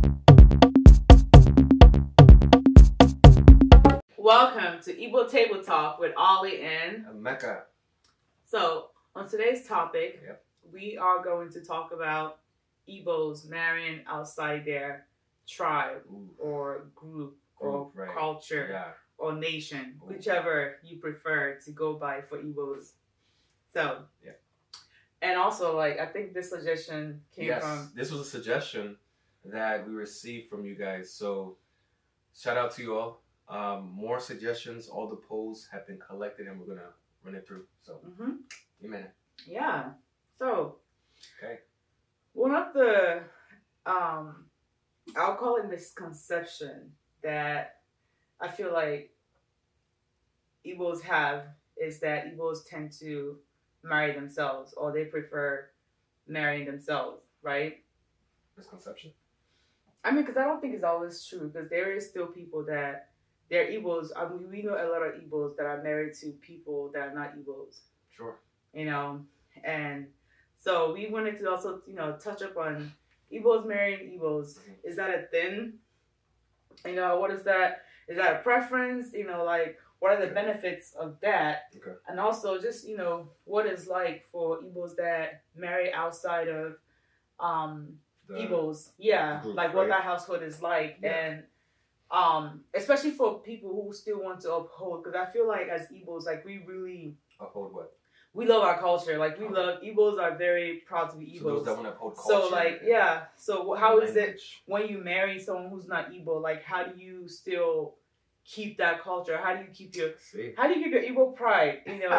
Welcome to Igbo Table Talk with Ollie and Mecca. So, on today's topic, Yep. we are going to talk about Igbos marrying outside their tribe or group or Right. culture Yeah. or nation, Ooh. whichever you prefer to go by for Igbos. So, Yeah. And also, I think this suggestion came from... This was a suggestion that we received from you guys. So, shout out to you all. More suggestions. All the polls have been collected, and we're gonna run it through. So, amen. Yeah. So, Okay. one of the, I'll call it misconception that I feel like Igbos have is that Igbos tend to marry themselves, or they prefer marrying themselves, right? Misconception. I mean, because I don't think it's always true, because there is still people that they're Igbos. I mean, we know a lot of Igbos that are married to people that are not Igbos. Sure. You know, and so we wanted to also, touch up on Igbos marrying Igbos. Is that a thing? What is that? Is that a preference? What are the benefits of that? Okay. And also just, what is like for Igbos that marry outside of Igbos. Yeah. Group, like what that household is like. Yeah. And especially for people who still want to uphold, because I feel like as Igbos, we really... Uphold what? We love our culture. We love... Igbos are very proud to be Igbos. So those that want to uphold culture. So, So how is it when you marry someone who's not Igbo? How do you still keep that culture? How do you keep your... How do you keep your Igbo pride,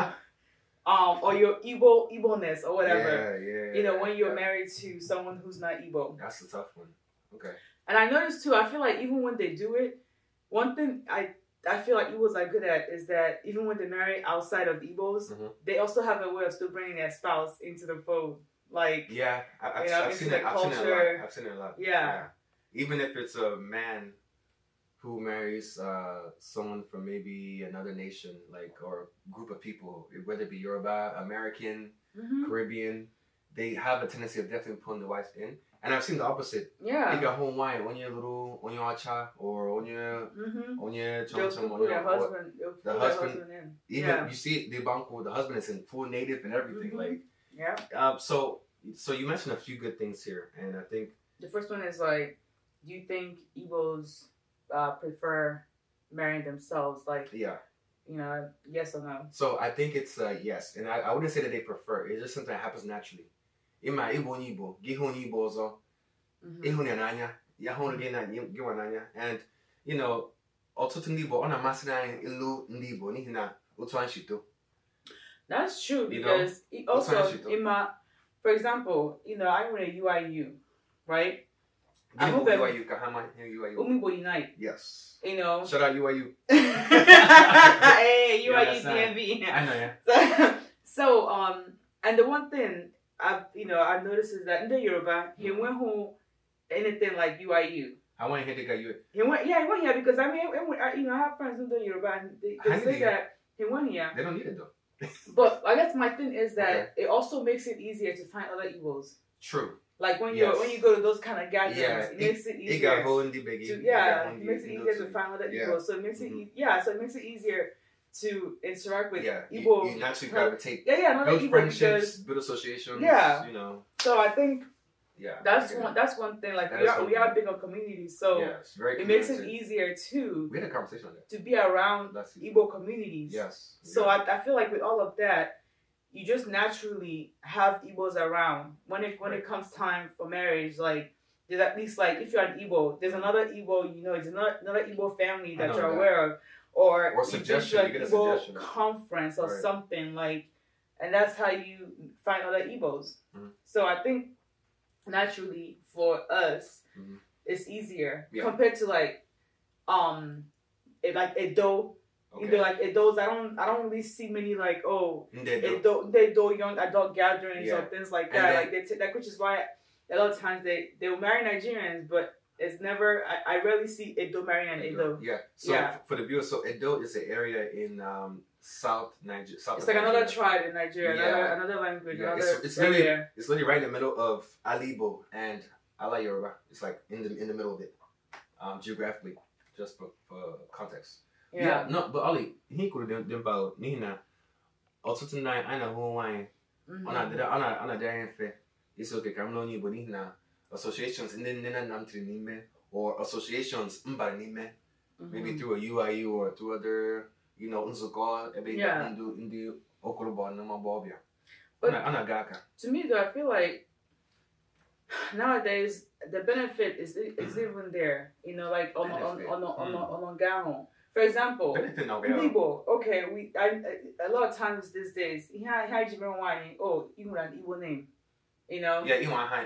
or your Igbo-ness or whatever? Yeah. When you're married to someone who's not Igbo. That's a tough one. Okay. And I noticed too, I feel like even when they do it, one thing I feel like Igbos are good at is that even when they marry outside of Igbos, they also have a way of still bringing their spouse into the fold. Yeah, I've seen it. I've seen it a lot. Yeah. Even if it's a man who marries someone from maybe another nation, or group of people, whether it be Yoruba, American, Caribbean, they have a tendency of definitely pulling the wives in. And I've seen the opposite. Yeah. You got home wine on your acha or on your chomchom, on your husband. The husband in. Even you see the banco, the husband is in full native and everything. So you mentioned a few good things here, and I think the first one is do you think Igbos prefer marrying themselves? Yes or no? So I think it's yes, and I wouldn't say that they prefer. It's just something that happens naturally. Ima Igbo Igbo, Gihon Igbo ozo, Ihunanya, Yahon Giwananya, and ọtụtụ ndị Igbo ọ na-amasị anyị ịlụ ndị Igbo n'ihi na otu anyị shito. That's true, because for example, I went to UIU, right? UIU, Kahama, UIU. Umigbo Unite. Yes. Shout out UIU. Hey, UIU DMV. I know, yeah. So, and the one thing I've noticed is that in the Yoruba, he went home anything like UIU. I want to hear the guy. He went here because I have friends who do Yoruba and they say that he went here. They don't need it though. But I guess my thing is that it also makes it easier to find other Igbos. True. When you go to those kind of gatherings, it makes it easier. It makes it easier to find other Igbos. So it makes it easier to interact with Igbo. You naturally gravitate. Build Igbo friendships, build associations. Yeah. You know. So I think that's one thing. We are big on communities, so it makes it easier too. We had a conversation on that. To be around Igbo communities. Yes. So I feel like with all of that, you just naturally have Igbos around. When it comes time for marriage, there's at least if you're an Igbo, there's another Igbo, there's another Igbo family that you're aware of. Or suggestion, you get a suggestion. Conference or something and that's how you find other Igbos. So I think naturally for us, it's easier compared to Edo. Edo's, I don't really see many Edo young adult gatherings or things like that. Which is why a lot of times they will marry Nigerians, but it's never. I rarely see Edo marrying an Edo. Yeah. So for the viewers, so Edo is an area in South Nigeria. It's another tribe in Nigeria. Another language. Yeah. It's literally right in the middle of Alibo and I like Yoruba. It's like in the middle of it, geographically, just for context. Yeah. No, but Ollie, he could have done about Nina. Also tonight, I know who wine. On a day fair. It's okay. I'm not you, but Nina associations and then Namtri Nime or associations Nime. Maybe through a UIU or through other, Unzuko, in the Okoroba, Nama Bobia. But to me, though, I feel like nowadays the benefit is even there. Like on Gaho. For example, okay, a lot of times these days, you want an Igbo name, Yeah, you want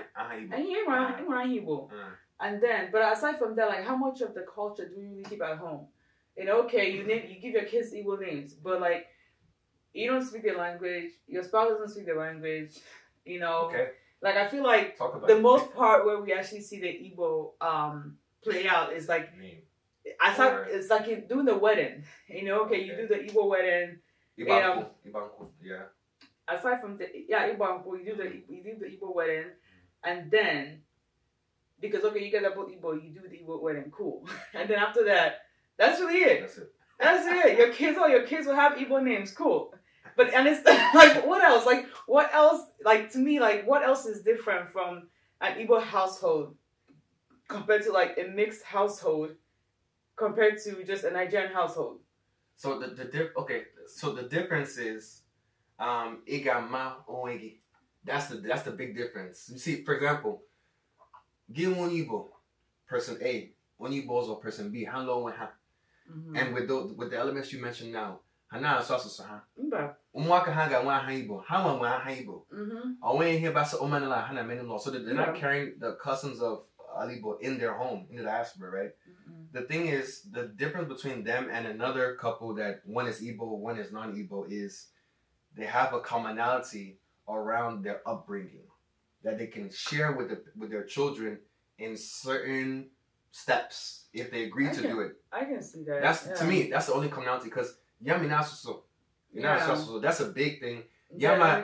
Igbo. And then, but aside from that, like, how much of the culture do you really keep at home? Okay, you give your kids Igbo names, but like, you don't speak the language, your spouse doesn't speak the language, Okay. Like, I feel like the most part where we actually see the Igbo play out is like, it's like doing the wedding, okay, you do the Igbo wedding. Ibanku, yeah. Aside from Ibanku, you do the Igbo wedding, and then, because, okay, you guys are both Igbo, you do the Igbo wedding, cool. And then after that, that's really it. That's it. Your kids will have Igbo names, cool. But, and it's like, what else? Like, to me, like, what else is different from an Igbo household compared to, like, a mixed household compared to just a Nigerian household? So the difference is, Igama Owegi. That's the big difference. You see, for example, give one Igbo, person A, one Igbo or person B, how low and how. And with the elements you mentioned now, Hana Sasu Saha. Umwaka Hanga Wan Haibo, Hawan Wan Haibo. Away here Basa Omanala Hana Menino, so that they're not carrying the customs of Alibo in their home, in the diaspora, right? The thing is, the difference between them and another couple that one is Igbo, one is non-Igbo is they have a commonality around their upbringing that they can share with their children in certain steps if they agree to do it. I can see that. That's to me, that's the only commonality because Yaminasuso. That's a big thing. And Yama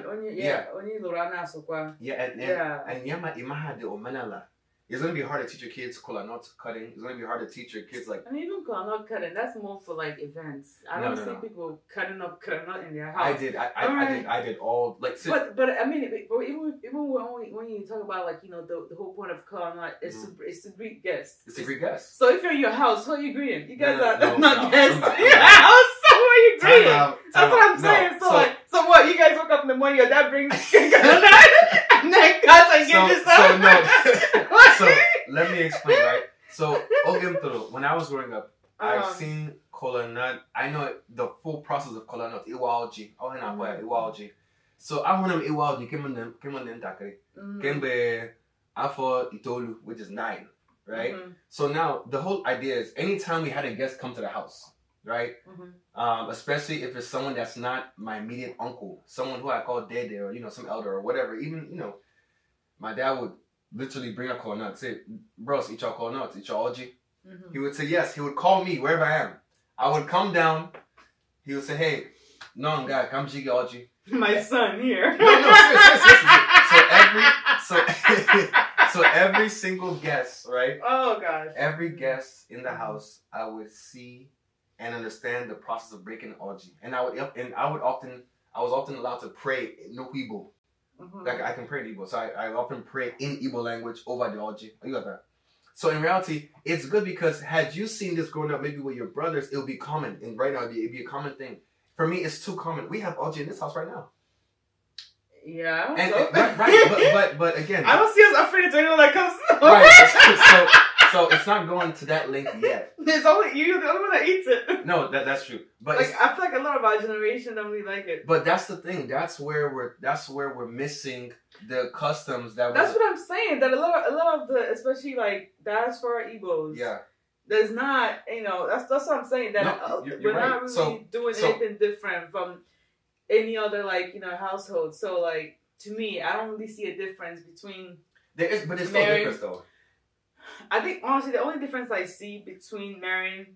Imaha de Omanala. It's going to be hard to teach your kids kolanot cutting. It's going to be hard to teach your kids like... And even kolanot cutting, that's more for like events. I don't see people cutting up kolanot in their house. I did all... like. But I mean, even when you talk about like, the whole point of kolanot is to greet guests. It's to greet guests. So if you're in your house, who are you greeting? You guys are not guests in your house. So who are you greeting? That's what I'm saying. So what? You guys woke up in the morning, your dad brings kolanot and then cuts and gives you some? So let me explain, right? So when I was growing up, I've seen kola nut. I know the full process of kola nut. Iwaoji. So I want them iwaoji. Came on them takari. Came be after itolu, which is 9, right? So now the whole idea is anytime we had a guest come to the house, right? Especially if it's someone that's not my immediate uncle, someone who I call dede or some elder or whatever. Even my dad would literally bring a kola nut, say, bros, eat your kola nut, eat your oji. He would say yes. He would call me wherever I am. I would come down. He would say, hey, no, guy, come jiggy oji. My son here. No, so every single guest, right? Oh gosh. Every guest in the house, I would see and understand the process of breaking oji, and I was often allowed to pray no Igbo. Like I can pray in Igbo, so I often pray in Igbo language over the Oji. You got that? So in reality, it's good because had you seen this growing up, maybe with your brothers, it would be common. And right now, it'd be a common thing. For me, it's too common. We have Oji in this house right now. Yeah. And right, but again, I don't see us afraid to anyone that comes. Right. So it's not going to that length yet. It's only you're the only one that eats it. No, that's true. But like I feel like a lot of our generation don't really like it. But that's the thing. That's where we're missing the customs that. That's what I'm saying. That a lot of the, especially like diaspora Igbos. Yeah. There's not, that's what I'm saying. That we're right. Not really doing anything different from any other household. So like to me, I don't really see a difference between. There is, but it's still a difference though. I think honestly the only difference I see between marrying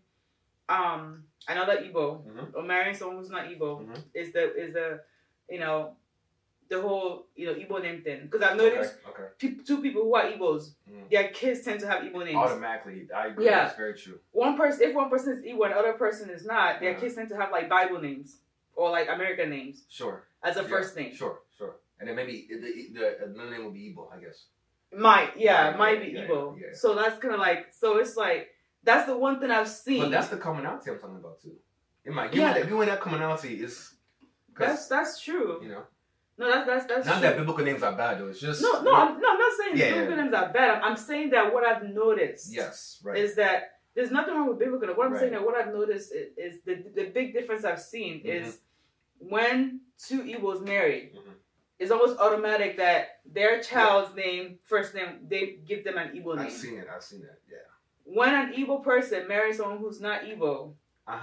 another Igbo or marrying someone who's not Igbo is the the whole, Igbo name thing. Because I've noticed two people who are Igbos, their kids tend to have Igbo names. Automatically. I agree. Yeah. That's very true. If one person is Igbo and the other person is not, their kids tend to have like Bible names or like American names. Sure. As a first name. Sure. And then maybe the middle name will be Igbo, I guess. Might be Igbo. Yeah. So that's kind of like, so it's like, that's the one thing I've seen. But that's the commonality I'm talking about too. It might give me that commonality is. That's true. No, that's not true. that biblical names are bad though. It's just I'm not saying biblical names are bad. I'm saying that what I've noticed, is that there's nothing wrong with biblical. What I'm saying that what I've noticed is the big difference I've seen is when two Igbos marry, it's almost automatic that their child's name, first name, they give them an Igbo name. I've seen it. Yeah. When an Igbo person marries someone who's not Igbo,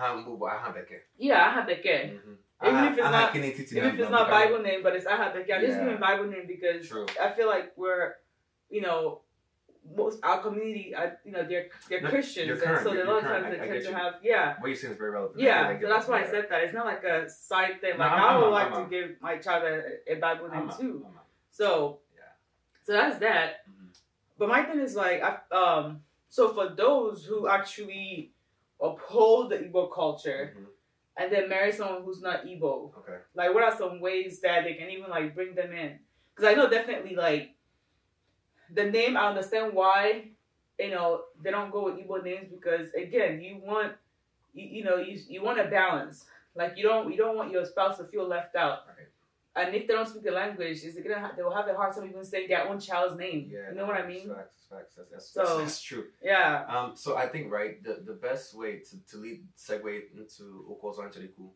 Ahabeke. Even if it's not Bible name, but it's Ahabeke. I'm just giving Bible name because I feel like we're, most our community, they're Christians, and so a lot of times they tend to have What you're saying is very relevant. Yeah, so that's why I said that. It's not like a side thing. Like I would like to give my child a Bible name too. So that's that. But my thing is like, so for those who actually uphold the Igbo culture. And then marry someone who's not Igbo. Okay. Like, what are some ways that they can even, like, bring them in? Because I know definitely, like, the name, I understand why, they don't go with Igbo names because, again, you want, you want a balance. Like, you don't want your spouse to feel left out. Right. And if they don't speak the language, they will have a hard time even saying their own child's name. Yeah, you know what I mean? Facts. That's true. Yeah. So I think the best way to segue into Okozo Anchoriku,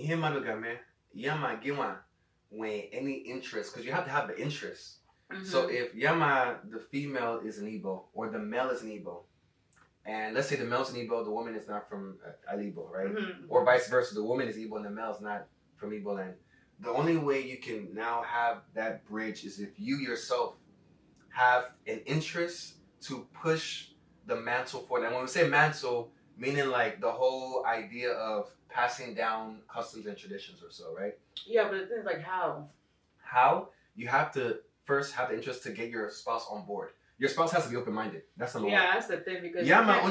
when any interest, because you have to have the interest. So if Yama, the female is an Igbo or the male is an Igbo, and let's say the male's an Igbo, the woman is not from Igbo, right? Or vice versa, the woman is Igbo and the male is not from Igbo land. The only way you can now have that bridge is if you yourself have an interest to push the mantle forward. And when we say mantle, meaning like the whole idea of passing down customs and traditions or so, right? Yeah, but the thing is like how? How? You have to first have the interest to get your spouse on board. Your spouse has to be open-minded. That's number one. Yeah, that's the thing because Yama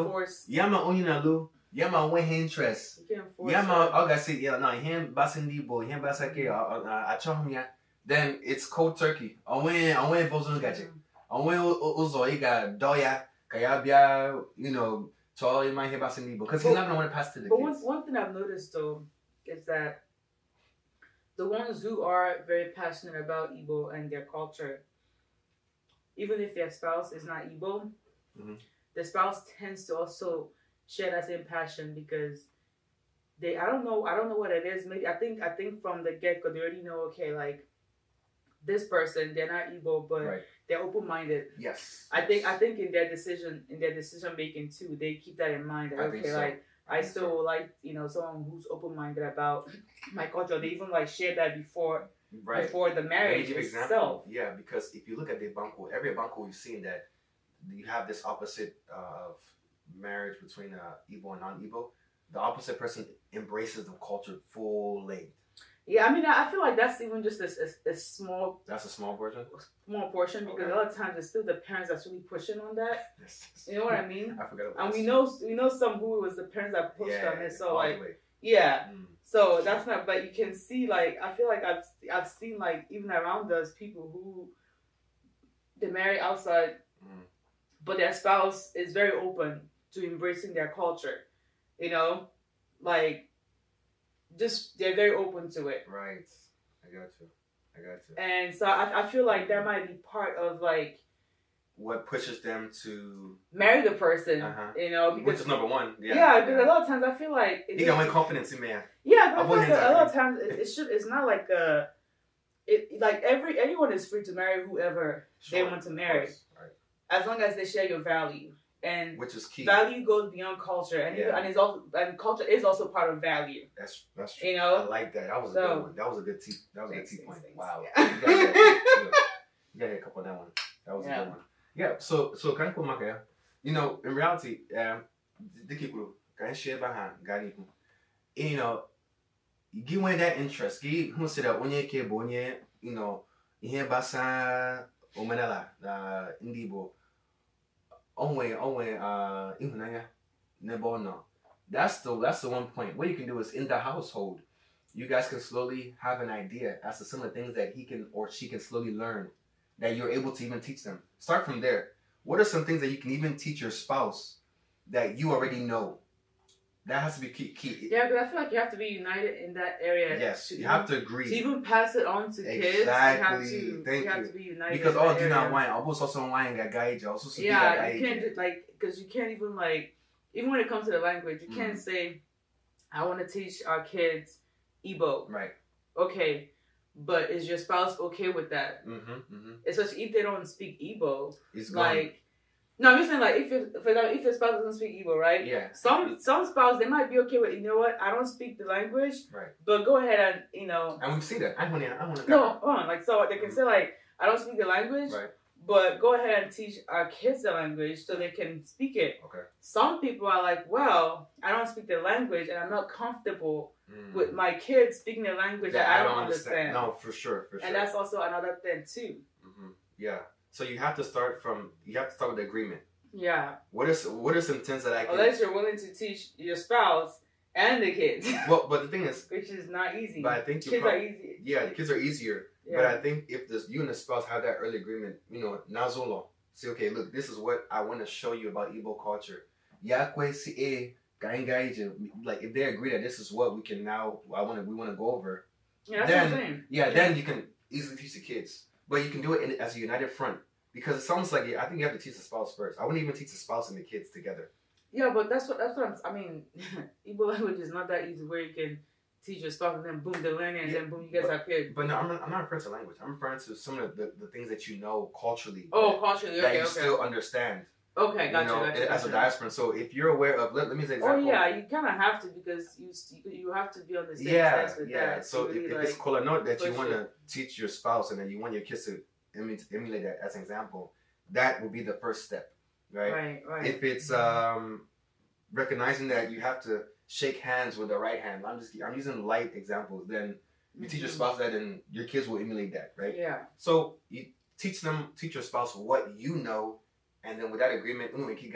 interest. Him Basindibo, him Basake, Achomia. Then it's cold turkey. I went Bozon Gadget. I went Uzoiga, Doya, Kayabia, so you might hear Basindibo. Because he's not going to want to pass to the kids. But one thing I've noticed though is that the ones who are very passionate about Igbo and their culture, even if their spouse is not Igbo, the spouse tends to also share that same passion because I don't know what it is. Maybe I think from the get-go they already know, okay, like this person, they're not Igbo, but they're open-minded. Yes. I think in their decision making too, they keep that in mind. That, okay, like I still like someone who's open-minded about my culture. They even like share that before the marriage itself. Yeah, because if you look at the Abanko, every Abanko we've seen that you have this opposite of marriage between Igbo and non-Igbo. The opposite person embraces the culture full length. Yeah, I mean, I feel like that's even just a small... That's a small portion? Small portion, because a lot of times it's still the parents that's really pushing on that. You know what I mean? I forgot about that. And we know some who it was the parents that pushed on it, so like... Yeah. So that's not... But you can see, like, I feel like I've seen, like, even around us, people who... They marry outside, but their spouse is very open to embracing their culture. Like, just, they're very open to it. Right. I got you. And so I feel like that might be part of, like... What pushes them to... Marry the person, because... Which is number one. Yeah, because a lot of times I feel like... You got one confidence in man. Yeah, but I feel like a lot of times it's not like a... anyone is free to marry whoever they want to marry. Right. As long as they share your value. And which is key. Value goes beyond culture, and culture is also part of value. That's true. I like that. That was a good one. That was a good point. Wow. Yeah. You got a couple of that one. That was a good one. Yeah. So can I Maka? In reality, the kikuru can share behind Ganiku. You give away that interest. Give who said that when you care bonye you know, ihe basa omenala na ndị Igbo onwe ihunanya n'ebe ọ nọ. That's the one point. What you can do is in the household, you guys can slowly have an idea as to some of the things that he can or she can slowly learn that you're able to even teach them. Start from there. What are some things that you can even teach your spouse that you already know? That has to be key. Yeah, but I feel like you have to be united in that area. Yes, you have to agree. To even pass it on to kids, exactly. you have to be united. Because all do not wine. Also wine got guide. Also yeah, you can't because you can't even even when it comes to the language, you can't say, I want to teach our kids Igbo. Right. Okay, but is your spouse okay with that? Especially if they don't speak Igbo. It's no, I'm just saying if your spouse doesn't speak Igbo, right? Yeah. Some spouse they might be okay with, you know what, I don't speak the language. Right. But go ahead and And we've seen that. I want to. No, so they can say I don't speak the language. Right. But go ahead and teach our kids the language so they can speak it. Okay. Some people are like, well, I don't speak the language and I'm not comfortable with my kids speaking the language that I don't understand. No, for sure. And that's also another thing too. Yeah. So you have to start with the agreement. Yeah. What are some things that I can... Unless you're willing to teach your spouse and the kids. Well, but the thing is... Which is not easy. But I think kids are easier. Yeah, the kids are easier. Yeah. But I think if you and the spouse have that early agreement, Nazolo, say, okay, look, this is what I want to show you about Igbo culture. Like if they agree that this is what we can now, we want to go over. Yeah, that's what I'm saying. Yeah, then you can easily teach the kids. But you can do it as a united front. Because it sounds like, I think you have to teach the spouse first. I wouldn't even teach the spouse and the kids together. Yeah, but that's what Igbo language is not that easy where you can teach your spouse and then boom, they're learning and then boom, you guys have kids. But no, I'm not referring to language. I'm referring to some of the things that you know culturally. Oh, culturally, that you still understand. Okay, gotcha. As a diasporan. So if you're aware of, let me say example. Oh yeah, you kind of have to because you have to be on the same sense with that. Yeah, so really if it's kola nut that you want to teach your spouse and then you want your kids to emulate that as an example, that would be the first step, right? Right. If it's recognizing that you have to shake hands with the right hand, I'm using light examples. Then you teach your spouse that, and your kids will emulate that, right? Yeah. So you teach your spouse what you know, and then with that agreement,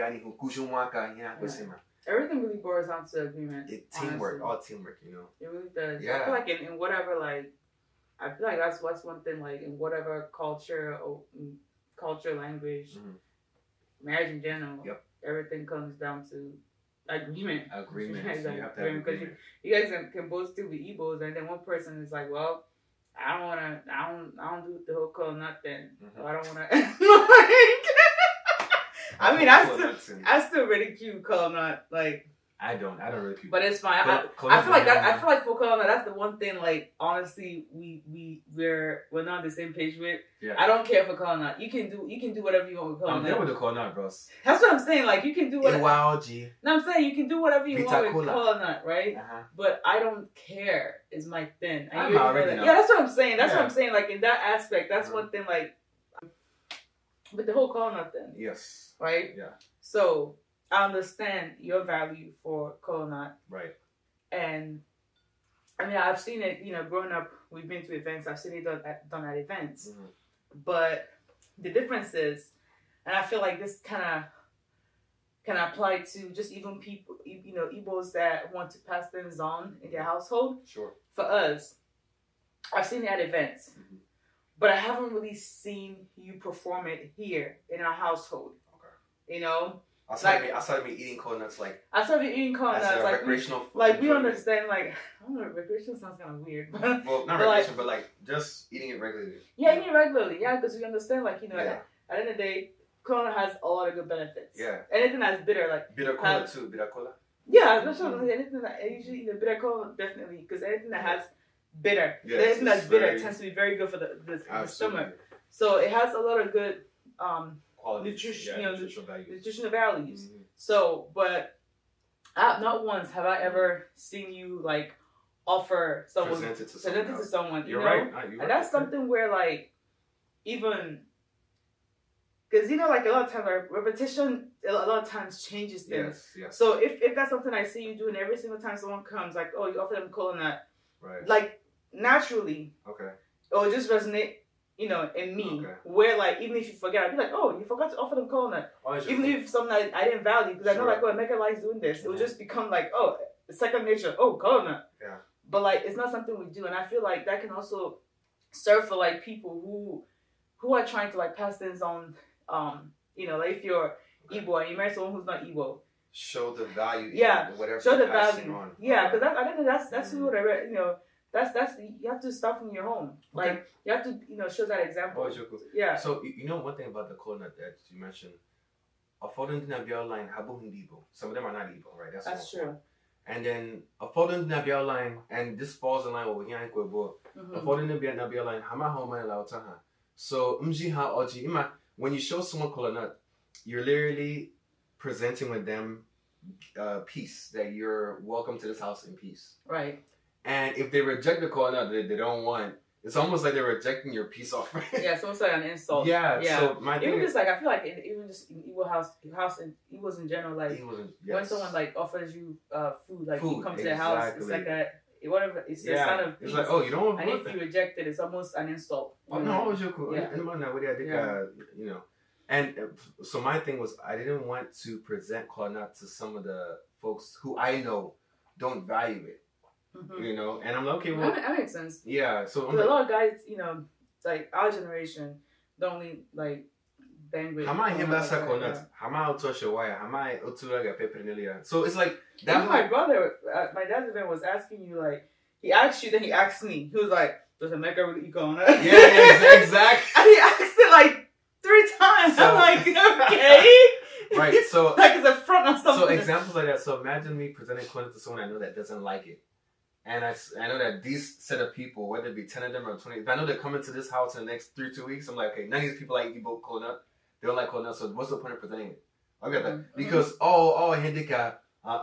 everything really boils down to agreement. Teamwork, all teamwork, It really does. Yeah. I feel like in whatever I feel like that's one thing in whatever culture or language, marriage in general. Yep. Everything comes down to agreement. Agreement. Because you guys can both still be Igbos, and then one person is like, well, I don't do the whole call nothing. So I don't want to. I mean, I still ridicule call not I don't really. But it's fine. I feel like that. I feel like for Colonna, that's the one thing. Honestly, we're not on the same page with. Yeah. I don't care for Colonna. You can do whatever you want with Colonna. I'm there with the Colonna, bros. That's what I'm saying. You can do whatever. No, I'm saying you can do whatever you want with Colonna, right? But I don't care. Is my thing. I'm already know. Yeah, that's what I'm saying. That's what I'm saying. In that aspect, that's one thing. But the whole Colonna thing. Yes. Right. Yeah. So. I understand your value for Colonna. Right. And I mean, I've seen it, growing up, we've been to events, I've seen it done at events. But the difference is, and I feel like this kind of can apply to just even people, Igbos that want to pass things on in their household. Sure. For us, I've seen it at events, but I haven't really seen you perform it here in our household. Okay. I started eating coconuts I started eating coconuts as a recreational. We understand I don't know, recreational sounds kind of weird. But, well, not recreational, but just eating it regularly. Yeah, eating it regularly. Yeah, because we understand at the end of the day, coconut has a lot of good benefits. Yeah. Anything that's bitter, bitter cola too. Bitter cola. Yeah, that's what I'm saying. Anything that usually bitter cola definitely because anything that has bitter, anything that's bitter tends to be very good for the stomach. So it has a lot of good nutritional values. So, but not once have I ever seen you offer someone presented to someone. You're right. And that's something where even because a lot of times repetition a lot of times changes things. Yes. So if that's something I see you doing every single time someone comes, you offer them Colonna, right? Naturally. Okay. will just resonate, you know, in me. Okay. Where like even if you forget, I'd be like, oh, you forgot to offer them coconut. Even if something I didn't value, because I know like, oh, Emeka likes doing this. It will just become like, oh, second nature. Oh, coconut. Yeah. But like it's not something we do, and I feel like that can also serve for like people who are trying to like pass things on. You know, like if you're Igbo and you marry someone who's not Igbo, show the value. Yeah, whatever. Show the value. On. Yeah, because I think that's what I read. You know, that's you have to start from your home. Okay. Like you have to show that example. Oh, yeah. So you know one thing about the coconut that you mentioned. Some of them are not Igbo, right? That's true. And then a photo Nabiya line, and this falls in line with what we hear Kwebo. A photo Nabiya line, Hama Homa Lautaha. So Mjiha Oji Ima, when you show someone coconut, you're literally presenting with them peace, that you're welcome to this house in peace. Right. And if they reject the coconut that they don't want, it's almost like they're rejecting your peace offering. Yeah, so it's like an insult. Yeah. So my thing just like I feel like even just in Igbo house and Igbos in general, like when someone like offers you food, like you come to their house, it's like it's a sign of peace. It's like, oh, you don't want food. And if you reject it, it's almost an insult. Oh no, you're cool. Yeah. You know. And so my thing was I didn't want to present coconut to some of the folks who I know don't value it. You know, and I'm like, okay, well, that makes sense. Yeah, so a lot of guys, you know, like our generation, don't really like bang with. So it's like that. Even my brother, my dad's event was asking you like, he asked you, then he asked me. He was like, "Does Emeka really eat coconut?" Yeah, exactly. And he asked it like 3 times. So, I'm like, okay. Right, so like it's a front or something. So examples like that. So imagine me presenting coconut to someone I know that doesn't like it. And I know that these set of people, whether it be 10 of them or 20, if I know they're coming to this house in the next 2 weeks, I'm like, okay, none of these people like Igbo coconut. They don't like coconut, so what's the point of presenting it? I get that. Because, Hendika,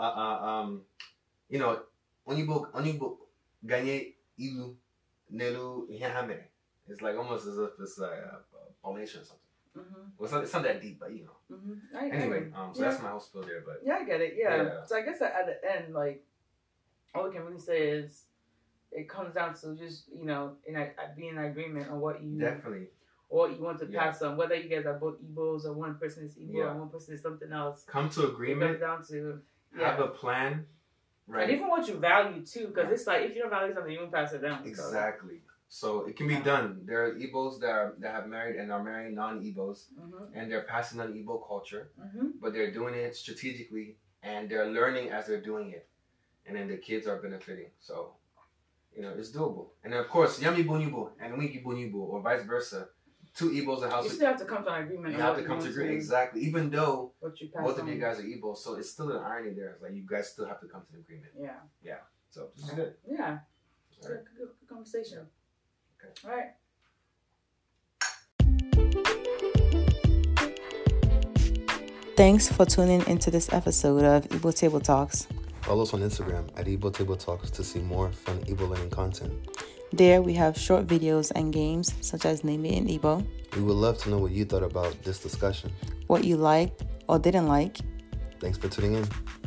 you know, Onibo, Ganye, Ilu, Nelu, Hame. It's like almost as if it's like a formation or something. Well, it's not that deep, but you know. Anyway, so that's my whole spiel there. But yeah, I get it. Yeah. So I guess at the end, like, all we can really say is it comes down to just, you know, being in agreement on what you want to pass on. Whether you guys are both Igbos or one person is Igbo and one person is something else. Come to agreement. It comes down to have a plan. Right. And even what you value too, because it's like if you don't value something, you won't pass it down. Exactly. So it can be done. There are Igbos that have married and are marrying non-Igbos, and they're passing on Igbo culture, but they're doing it strategically and they're learning as they're doing it. And then the kids are benefiting. So, you know, it's doable. And then, of course, Yami Bonibo and Winky Bonibo, or vice versa. 2 Igbos in the house. You still have to come to an agreement. You have to come to agreement. Exactly. Even though both of you guys are Igbo. So it's still an irony there. It's like you guys still have to come to an agreement. Yeah. Yeah. So this is good. Yeah. All right. Good conversation. Okay. All right. Thanks for tuning into this episode of Igbo Table Talks. Follow us on Instagram at Igbo Table Talks to see more fun Igbo learning content. There we have short videos and games such as Name It in Igbo. We would love to know what you thought about this discussion. What you liked or didn't like. Thanks for tuning in.